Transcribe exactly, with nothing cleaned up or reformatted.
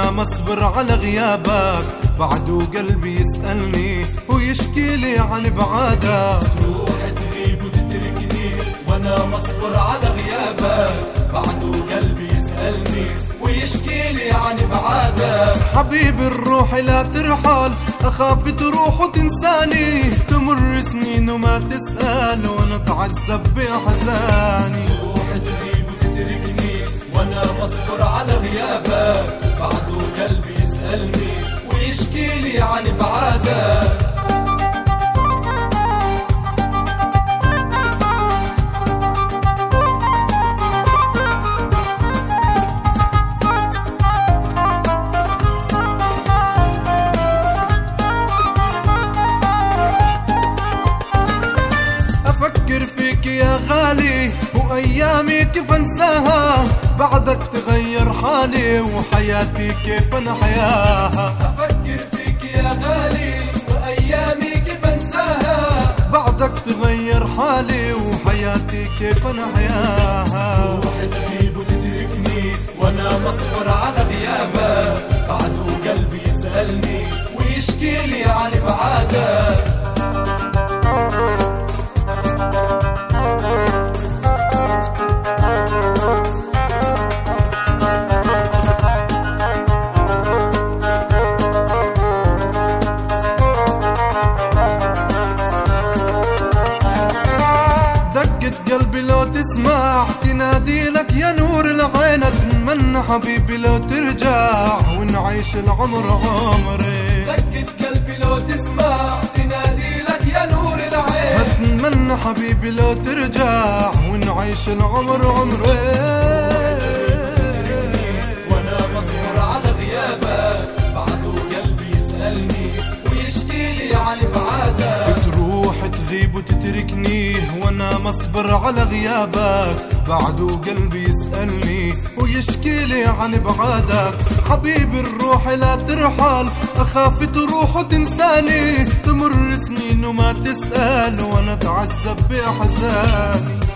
وانا مصبر على غيابك، بعده قلبي يسألني ويشكي لي عن بعادك. تروح تغيب وتتركني وانا مصبر على غيابك، بعده قلبي يسألني ويشكي لي عن بعادك. حبيبي الروح لا ترحل، اخاف تروح وتنساني، تمر سنين وما تسأل وانا اتعذب بأحزاني. تروح تغيب وتتركني وانا مصبر على غيابك، بعده قلبي يسألني ويشكي لي عن بعادك. أفكر فيك يا غالي وأيامي كيف أنساها، بعدك تغير حالي وحياتي كيف نحياها. أفكر فيك يا غالي وأيامي كيف أنساها، بعدك تغير حالي وحياتي كيف نحياها. روح تغيب وتتركني وأنا مصبر على غيابك، بعده قلبي يسألني ويشكي لي عن بعادك. قلبي لو تسمع تنادي لك يا نور العين، اتمنى حبيبي لو ترجع ونعيش العمر عمري. دقت قلبي لو تسمع تنادي لك يا نور العين، اتمنى حبيبي لو ترجع ونعيش العمر عمري. وانا مصبر على غيابك، بعده قلبي يسألني ويشكي لي عن بعادك. تروح تغيب وتتركني وانا مصبر على غيابك، بعده قلبي يسألني ويشكي لي عن بعادك. حبيبي الروح لا ترحل، اخاف تروح وتنساني، تمر سنين وما تسأل وانا اتعذب بأحزاني.